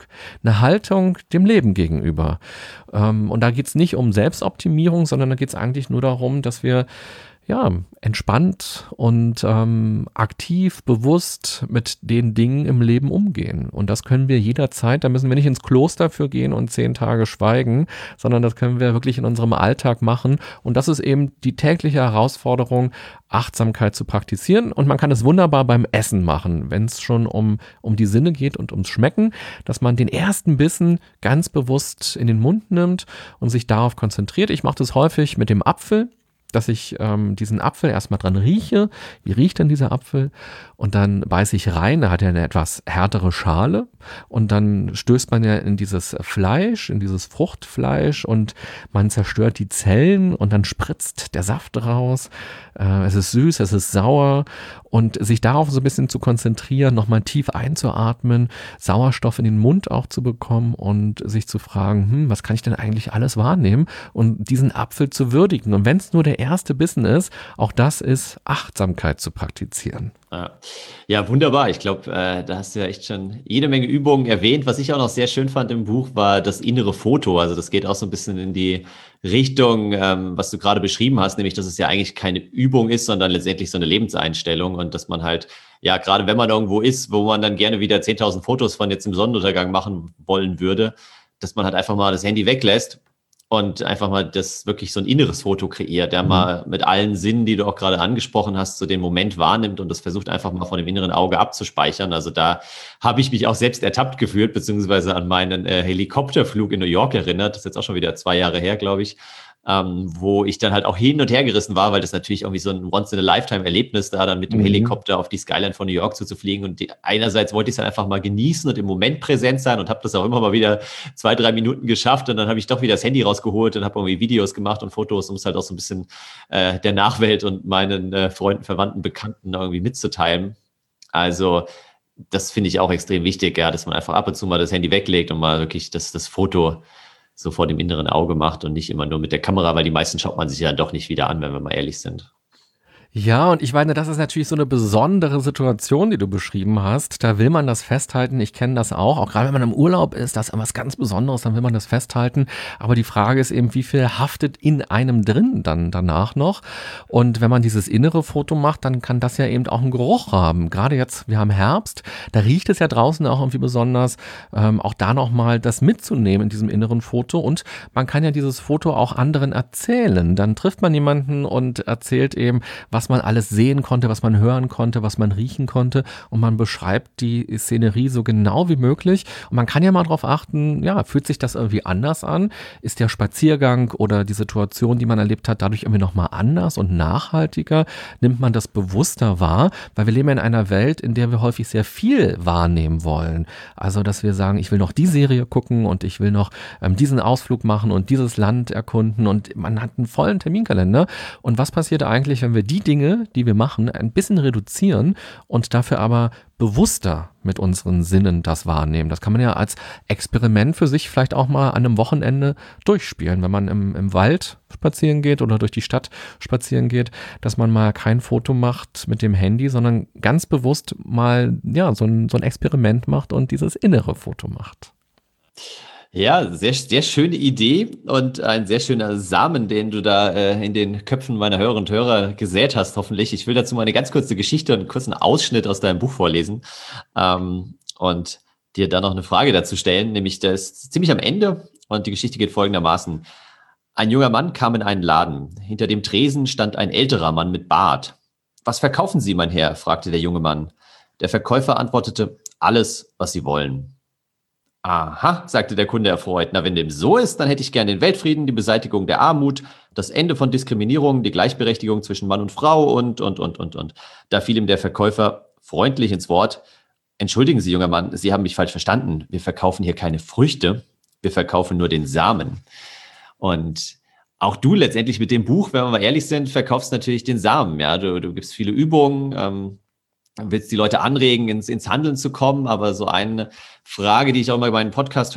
Speaker 2: dem Leben gegenüber. Und da geht es nicht um Selbstoptimierung, sondern da geht es eigentlich nur darum, dass wir entspannt und aktiv, bewusst mit den Dingen im Leben umgehen. Und das können wir jederzeit, da müssen wir nicht ins Kloster für gehen und 10 Tage schweigen, sondern das können wir wirklich in unserem Alltag machen. Und das ist eben die tägliche Herausforderung, Achtsamkeit zu praktizieren. Und man kann es wunderbar beim Essen machen, wenn es schon um die Sinne geht und ums Schmecken, dass man den ersten Bissen ganz bewusst in den Mund nimmt und sich darauf konzentriert. Ich mache das häufig mit dem Apfel, dass ich diesen Apfel erstmal dran rieche. Wie riecht denn dieser Apfel? Und dann beiße ich rein, da hat er eine etwas härtere Schale und dann stößt man ja in dieses Fleisch, in dieses Fruchtfleisch und man zerstört die Zellen und dann spritzt der Saft raus. Es ist süß, es ist sauer und sich darauf so ein bisschen zu konzentrieren, nochmal tief einzuatmen, Sauerstoff in den Mund auch zu bekommen und sich zu fragen, was kann ich denn eigentlich alles wahrnehmen und diesen Apfel zu würdigen. Und wenn es nur der erste Bissen ist, auch das ist Achtsamkeit zu praktizieren.
Speaker 1: Ja, wunderbar. Ich glaube, da hast du ja echt schon jede Menge Übungen erwähnt. Was ich auch noch sehr schön fand im Buch, war das innere Foto. Also das geht auch so ein bisschen in die Richtung, was du gerade beschrieben hast, nämlich, dass es ja eigentlich keine Übung ist, sondern letztendlich so eine Lebenseinstellung und dass man halt, ja, gerade wenn man irgendwo ist, wo man dann gerne wieder 10.000 Fotos von jetzt im Sonnenuntergang machen wollen würde, dass man halt einfach mal das Handy weglässt und einfach mal das wirklich so ein inneres Foto kreiert, der mal mit allen Sinnen, die du auch gerade angesprochen hast, so den Moment wahrnimmt und das versucht einfach mal von dem inneren Auge abzuspeichern. Also da habe ich mich auch selbst ertappt gefühlt, beziehungsweise an meinen Helikopterflug in New York erinnert. Das ist jetzt auch schon wieder 2 Jahre her, glaube ich. Wo ich dann halt auch hin und her gerissen war, weil das natürlich irgendwie so ein Once-in-a-Lifetime-Erlebnis da dann mit dem Helikopter auf die Skyline von New York zuzufliegen und einerseits wollte ich es dann einfach mal genießen und im Moment präsent sein und habe das auch immer mal wieder 2-3 Minuten geschafft und dann habe ich doch wieder das Handy rausgeholt und habe irgendwie Videos gemacht und Fotos, um es halt auch so ein bisschen der Nachwelt und meinen Freunden, Verwandten, Bekannten irgendwie mitzuteilen. Also das finde ich auch extrem wichtig, ja, dass man einfach ab und zu mal das Handy weglegt und mal wirklich das Foto so vor dem inneren Auge macht und nicht immer nur mit der Kamera, weil die meisten schaut man sich ja doch nicht wieder an, wenn wir mal ehrlich sind.
Speaker 2: Ja, und ich meine, das ist natürlich so eine besondere Situation, die du beschrieben hast. Da will man das festhalten. Ich kenne das auch gerade wenn man im Urlaub ist, das ist was ganz Besonderes, dann will man das festhalten. Aber die Frage ist eben, wie viel haftet in einem drin dann danach noch? Und wenn man dieses innere Foto macht, dann kann das ja eben auch einen Geruch haben. Gerade jetzt, wir haben Herbst, da riecht es ja draußen auch irgendwie besonders. Auch da nochmal das mitzunehmen in diesem inneren Foto. Und man kann ja dieses Foto auch anderen erzählen. Dann trifft man jemanden und erzählt eben, was man alles sehen konnte, was man hören konnte, was man riechen konnte, und man beschreibt die Szenerie so genau wie möglich. Und man kann ja mal darauf achten, ja, fühlt sich das irgendwie anders an? Ist der Spaziergang oder die Situation, die man erlebt hat, dadurch irgendwie nochmal anders und nachhaltiger? Nimmt man das bewusster wahr? Weil wir leben ja in einer Welt, in der wir häufig sehr viel wahrnehmen wollen. Also, dass wir sagen, ich will noch die Serie gucken und ich will noch diesen Ausflug machen und dieses Land erkunden, und man hat einen vollen Terminkalender. Und was passiert eigentlich, wenn wir die Dinge, die wir machen, ein bisschen reduzieren und dafür aber bewusster mit unseren Sinnen das wahrnehmen? Das kann man ja als Experiment für sich vielleicht auch mal an einem Wochenende durchspielen, wenn man im Wald spazieren geht oder durch die Stadt spazieren geht, dass man mal kein Foto macht mit dem Handy, sondern ganz bewusst mal ja so ein Experiment macht und dieses innere Foto macht.
Speaker 1: Ja, sehr, sehr schöne Idee und ein sehr schöner Samen, den du da in den Köpfen meiner Hörerinnen und Hörer gesät hast, hoffentlich. Ich will dazu mal eine ganz kurze Geschichte und einen kurzen Ausschnitt aus deinem Buch vorlesen und dir dann noch eine Frage dazu stellen, nämlich das ist ziemlich am Ende, und die Geschichte geht folgendermaßen. Ein junger Mann kam in einen Laden. Hinter dem Tresen stand ein älterer Mann mit Bart. Was verkaufen Sie, mein Herr? Fragte der junge Mann. Der Verkäufer antwortete, alles, was Sie wollen. Aha, sagte der Kunde erfreut. Na, wenn dem so ist, dann hätte ich gern den Weltfrieden, die Beseitigung der Armut, das Ende von Diskriminierung, die Gleichberechtigung zwischen Mann und Frau und. Da fiel ihm der Verkäufer freundlich ins Wort. Entschuldigen Sie, junger Mann, Sie haben mich falsch verstanden. Wir verkaufen hier keine Früchte, wir verkaufen nur den Samen. Und auch du letztendlich mit dem Buch, wenn wir mal ehrlich sind, verkaufst natürlich den Samen. Ja, du gibst viele Übungen, willst die Leute anregen, ins Handeln zu kommen. Aber so eine Frage, die ich auch mal bei meinen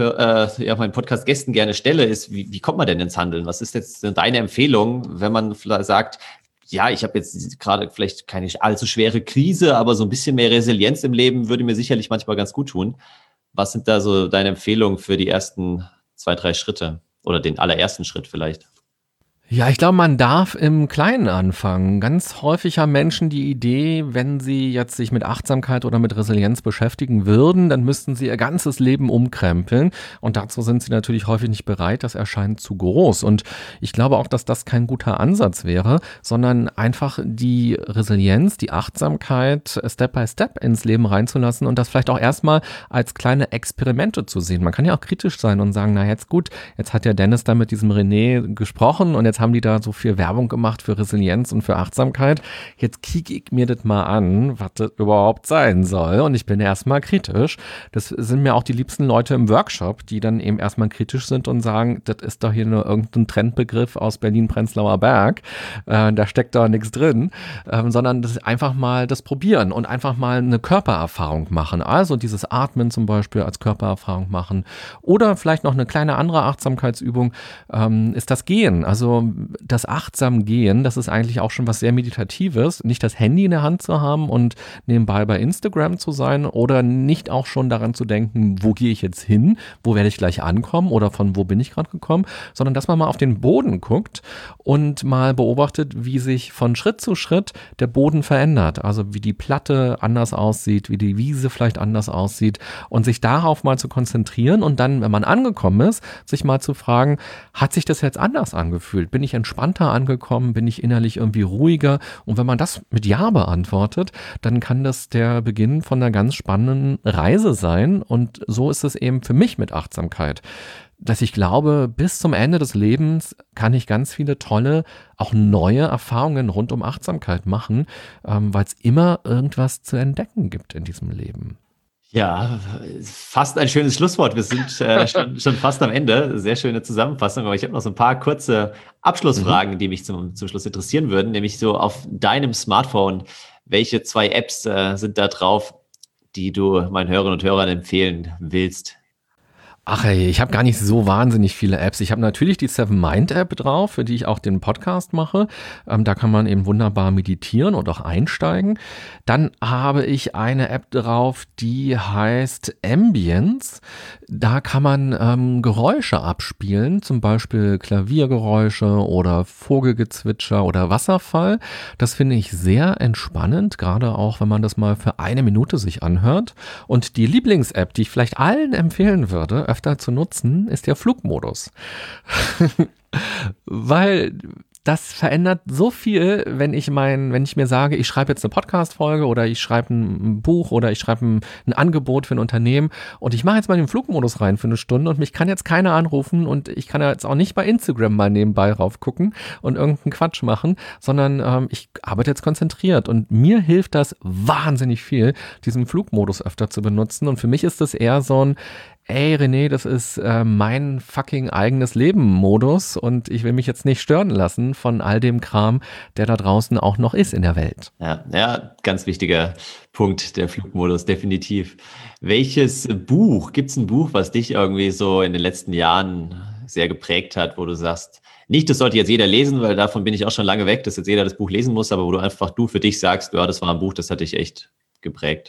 Speaker 1: meinen Podcast-Gästen gerne stelle, ist, wie kommt man denn ins Handeln? Was ist jetzt deine Empfehlung, wenn man sagt, ja, ich habe jetzt gerade vielleicht keine allzu schwere Krise, aber so ein bisschen mehr Resilienz im Leben würde mir sicherlich manchmal ganz gut tun. Was sind da so deine Empfehlungen für die ersten 2, 3 Schritte oder den allerersten Schritt vielleicht?
Speaker 2: Ja, ich glaube, man darf im Kleinen anfangen. Ganz häufig haben Menschen die Idee, wenn sie jetzt sich mit Achtsamkeit oder mit Resilienz beschäftigen würden, dann müssten sie ihr ganzes Leben umkrempeln. Und dazu sind sie natürlich häufig nicht bereit. Das erscheint zu groß. Und ich glaube auch, dass das kein guter Ansatz wäre, sondern einfach die Resilienz, die Achtsamkeit Step by Step ins Leben reinzulassen und das vielleicht auch erstmal als kleine Experimente zu sehen. Man kann ja auch kritisch sein und sagen, na jetzt gut, jetzt hat ja Dennis da mit diesem René gesprochen und jetzt haben die da so viel Werbung gemacht für Resilienz und für Achtsamkeit. Jetzt kicke ich mir das mal an, was das überhaupt sein soll. Und ich bin erstmal kritisch. Das sind mir auch die liebsten Leute im Workshop, die dann eben erstmal kritisch sind und sagen, das ist doch hier nur irgendein Trendbegriff aus Berlin-Prenzlauer Berg. Da steckt doch nichts drin. Sondern das einfach mal das probieren und einfach mal eine Körpererfahrung machen. Also dieses Atmen zum Beispiel als Körpererfahrung machen. Oder vielleicht noch eine kleine andere Achtsamkeitsübung ist das Gehen. Also das achtsam Gehen, das ist eigentlich auch schon was sehr Meditatives. Nicht das Handy in der Hand zu haben und nebenbei bei Instagram zu sein oder nicht auch schon daran zu denken, wo gehe ich jetzt hin, wo werde ich gleich ankommen oder von wo bin ich gerade gekommen, sondern dass man mal auf den Boden guckt und mal beobachtet, wie sich von Schritt zu Schritt der Boden verändert. Also wie die Platte anders aussieht, wie die Wiese vielleicht anders aussieht und sich darauf mal zu konzentrieren und dann, wenn man angekommen ist, sich mal zu fragen, hat sich das jetzt anders angefühlt? Bin ich entspannter angekommen? Bin ich innerlich irgendwie ruhiger? Und wenn man das mit Ja beantwortet, dann kann das der Beginn von einer ganz spannenden Reise sein. Und so ist es eben für mich mit Achtsamkeit, dass ich glaube, bis zum Ende des Lebens kann ich ganz viele tolle, auch neue Erfahrungen rund um Achtsamkeit machen, weil es immer irgendwas zu entdecken gibt in diesem Leben.
Speaker 1: Ja, fast ein schönes Schlusswort. Wir sind schon fast am Ende. Sehr schöne Zusammenfassung. Aber ich habe noch so ein paar kurze Abschlussfragen, die mich zum Schluss interessieren würden. Nämlich so auf deinem Smartphone, welche 2 Apps sind da drauf, die du meinen Hörerinnen und Hörern empfehlen willst?
Speaker 2: Ach ey, ich habe gar nicht so wahnsinnig viele Apps. Ich habe natürlich die Seven Mind App drauf, für die ich auch den Podcast mache. Da kann man eben wunderbar meditieren und auch einsteigen. Dann habe ich eine App drauf, die heißt Ambience. Da kann man Geräusche abspielen, zum Beispiel Klaviergeräusche oder Vogelgezwitscher oder Wasserfall. Das finde ich sehr entspannend, gerade auch, wenn man das mal für 1 Minute sich anhört. Und die Lieblings-App, die ich vielleicht allen empfehlen würde, öfter zu nutzen, ist der Flugmodus. Weil das verändert so viel, wenn ich mir sage, ich schreibe jetzt eine Podcast-Folge oder ich schreibe ein Buch oder ich schreibe ein Angebot für ein Unternehmen und ich mache jetzt mal den Flugmodus rein für 1 Stunde und mich kann jetzt keiner anrufen und ich kann jetzt auch nicht bei Instagram mal nebenbei raufgucken und irgendeinen Quatsch machen, sondern ich arbeite jetzt konzentriert und mir hilft das wahnsinnig viel, diesen Flugmodus öfter zu benutzen und für mich ist das eher so ein ey René, das ist mein fucking eigenes Leben-Modus und ich will mich jetzt nicht stören lassen von all dem Kram, der da draußen auch noch ist in der Welt.
Speaker 1: Ja, ganz wichtiger Punkt, der Flugmodus, definitiv. Welches Buch, gibt es ein Buch, was dich irgendwie so in den letzten Jahren sehr geprägt hat, wo du sagst, nicht, das sollte jetzt jeder lesen, weil davon bin ich auch schon lange weg, dass jetzt jeder das Buch lesen muss, aber wo du für dich sagst, ja, das war ein Buch, das hat dich echt geprägt.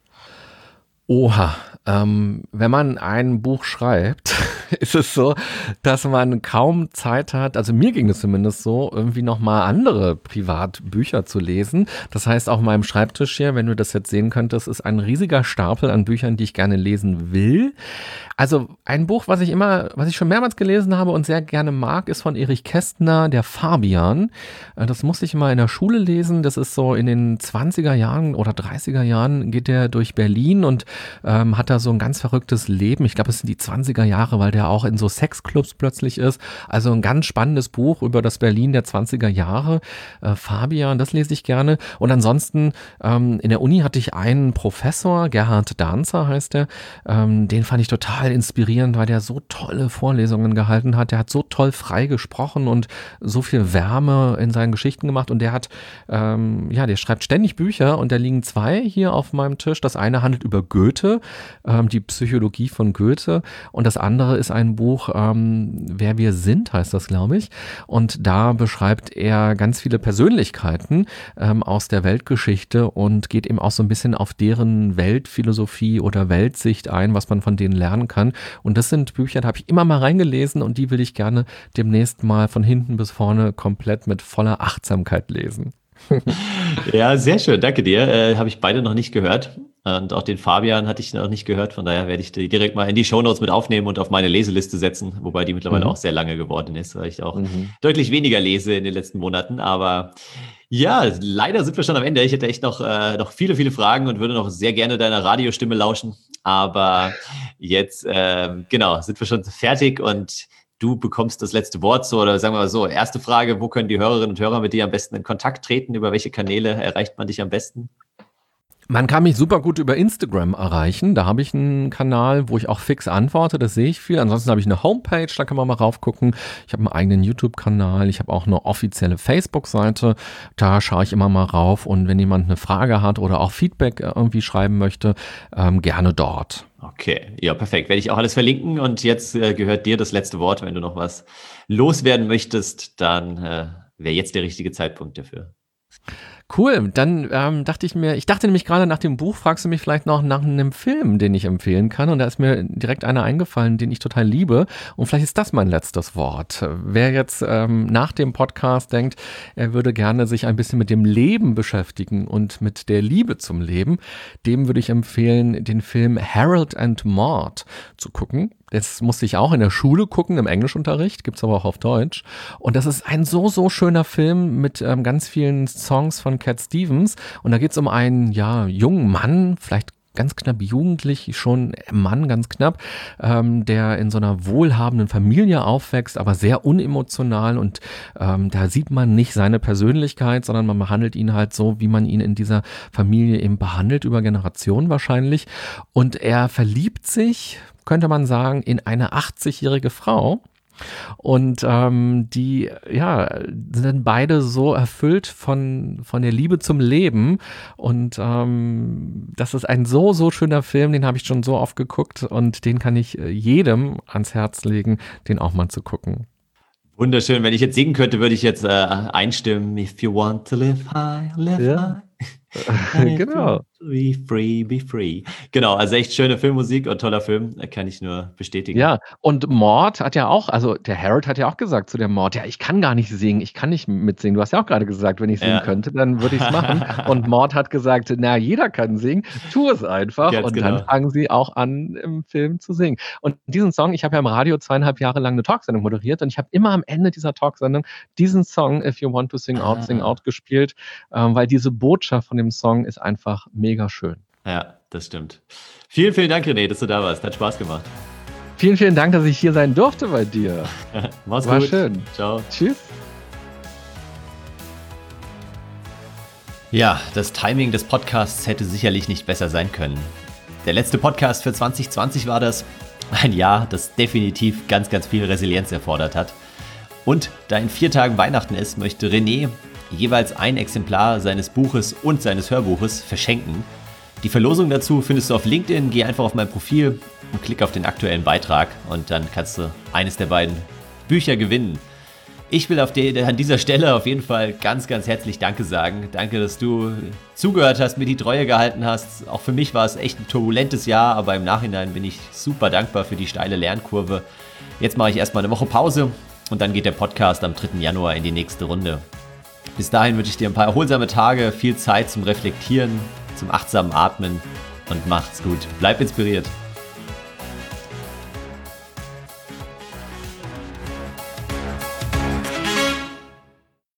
Speaker 2: Oha, wenn man ein Buch schreibt, ist es so, dass man kaum Zeit hat, also mir ging es zumindest so, irgendwie nochmal andere Privatbücher zu lesen. Das heißt, auf meinem Schreibtisch hier, wenn du das jetzt sehen könntest, ist ein riesiger Stapel an Büchern, die ich gerne lesen will. Also ein Buch, was ich schon mehrmals gelesen habe und sehr gerne mag, ist von Erich Kästner, der Fabian. Das musste ich mal in der Schule lesen. Das ist so in den 20er Jahren oder 30er Jahren geht der durch Berlin und hat da so ein ganz verrücktes Leben. Ich glaube, es sind die 20er Jahre, weil der auch in so Sexclubs plötzlich ist. Also ein ganz spannendes Buch über das Berlin der 20er Jahre. Fabian, das lese ich gerne. Und ansonsten in der Uni hatte ich einen Professor, Gerhard Danzer heißt der. Den fand ich total inspirierend, weil der so tolle Vorlesungen gehalten hat. Der hat so toll frei gesprochen und so viel Wärme in seinen Geschichten gemacht. Und der hat, der schreibt ständig Bücher und da liegen 2 hier auf meinem Tisch. Das eine handelt über Goethe, die Psychologie von Goethe und das andere ist ein Buch, Wer wir sind, heißt das, glaube ich. Und da beschreibt er ganz viele Persönlichkeiten aus der Weltgeschichte und geht eben auch so ein bisschen auf deren Weltphilosophie oder Weltsicht ein, was man von denen lernen kann. Und das sind Bücher, da habe ich immer mal reingelesen und die will ich gerne demnächst mal von hinten bis vorne komplett mit voller Achtsamkeit lesen.
Speaker 1: Ja, sehr schön, danke dir. Habe ich beide noch nicht gehört. Und auch den Fabian hatte ich noch nicht gehört. Von daher werde ich die direkt mal in die Shownotes mit aufnehmen und auf meine Leseliste setzen. Wobei die mittlerweile auch sehr lange geworden ist, weil ich auch deutlich weniger lese in den letzten Monaten. Aber ja, leider sind wir schon am Ende. Ich hätte echt noch viele, viele Fragen und würde noch sehr gerne deiner Radiostimme lauschen. Aber jetzt, sind wir schon fertig und du bekommst das letzte Wort so, oder sagen wir mal so, erste Frage, wo können die Hörerinnen und Hörer mit dir am besten in Kontakt treten? Über welche Kanäle erreicht man dich am besten?
Speaker 2: Man kann mich super gut über Instagram erreichen. Da habe ich einen Kanal, wo ich auch fix antworte. Das sehe ich viel. Ansonsten habe ich eine Homepage, da kann man mal raufgucken. Ich habe einen eigenen YouTube-Kanal. Ich habe auch eine offizielle Facebook-Seite. Da schaue ich immer mal rauf. Und wenn jemand eine Frage hat oder auch Feedback irgendwie schreiben möchte, gerne dort.
Speaker 1: Okay, ja, perfekt. Werde ich auch alles verlinken. Und jetzt gehört dir das letzte Wort. Wenn du noch was loswerden möchtest, dann wäre jetzt der richtige Zeitpunkt dafür.
Speaker 2: Cool, dann dachte nämlich gerade nach dem Buch, fragst du mich vielleicht noch nach einem Film, den ich empfehlen kann und da ist mir direkt einer eingefallen, den ich total liebe und vielleicht ist das mein letztes Wort. Wer jetzt nach dem Podcast denkt, er würde gerne sich ein bisschen mit dem Leben beschäftigen und mit der Liebe zum Leben, dem würde ich empfehlen, den Film Harold and Maude zu gucken. Das musste ich auch in der Schule gucken, im Englischunterricht, gibt's aber auch auf Deutsch. Und das ist ein so schöner Film mit ganz vielen Songs von Cat Stevens. Und da geht's um einen jungen Mann, vielleicht ganz knapp jugendlich, schon Mann, ganz knapp, der in so einer wohlhabenden Familie aufwächst, aber sehr unemotional und da sieht man nicht seine Persönlichkeit, sondern man behandelt ihn halt so, wie man ihn in dieser Familie eben behandelt, über Generationen wahrscheinlich. Und er verliebt sich, könnte man sagen, in eine 80-jährige Frau. Und die sind beide so erfüllt von der Liebe zum Leben. Und das ist ein so, so schöner Film, den habe ich schon so oft geguckt und den kann ich jedem ans Herz legen, den auch mal zu gucken.
Speaker 1: Wunderschön. Wenn ich jetzt singen könnte, würde ich jetzt einstimmen. If you want to live high, live high.
Speaker 2: Genau.
Speaker 1: Be free, be free. Genau, also echt schöne Filmmusik und toller Film, kann ich nur bestätigen.
Speaker 2: Ja, und Mort hat ja auch, also der Harold hat ja auch gesagt zu der Mort, ja, ich kann gar nicht singen, ich kann nicht mitsingen. Du hast ja auch gerade gesagt, wenn ich singen könnte, dann würde ich es machen. Und Mort hat gesagt, na, jeder kann singen, tu es einfach.
Speaker 1: Ganz
Speaker 2: und
Speaker 1: genau.
Speaker 2: Dann fangen sie auch an, im Film zu singen. Und diesen Song, ich habe ja im Radio 2,5 Jahre lang eine Talksendung moderiert und ich habe immer am Ende dieser Talksendung diesen Song, If You Want to Sing Out, gespielt, weil diese Botschaft von dem Song ist einfach mega schön.
Speaker 1: Ja, das stimmt. Vielen, vielen Dank, René, dass du da warst. Hat Spaß gemacht.
Speaker 2: Vielen, vielen Dank, dass ich hier sein durfte bei dir.
Speaker 1: Mach's
Speaker 2: War
Speaker 1: gut.
Speaker 2: schön.
Speaker 1: Ciao.
Speaker 2: Tschüss.
Speaker 1: Ja, das Timing des Podcasts hätte sicherlich nicht besser sein können. Der letzte Podcast für 2020 war das. Ein Jahr, das definitiv ganz, ganz viel Resilienz erfordert hat. Und da in 4 Tagen Weihnachten ist, möchte René jeweils ein Exemplar seines Buches und seines Hörbuches verschenken. Die Verlosung dazu findest du auf LinkedIn. Geh einfach auf mein Profil und klick auf den aktuellen Beitrag und dann kannst du eines der beiden Bücher gewinnen. Ich will an dieser Stelle auf jeden Fall ganz, ganz herzlich Danke sagen. Danke, dass du zugehört hast, mir die Treue gehalten hast. Auch für mich war es echt ein turbulentes Jahr, aber im Nachhinein bin ich super dankbar für die steile Lernkurve. Jetzt mache ich erstmal eine Woche Pause und dann geht der Podcast am 3. Januar in die nächste Runde. Bis dahin wünsche ich dir ein paar erholsame Tage, viel Zeit zum Reflektieren, zum achtsamen Atmen und macht's gut. Bleib inspiriert.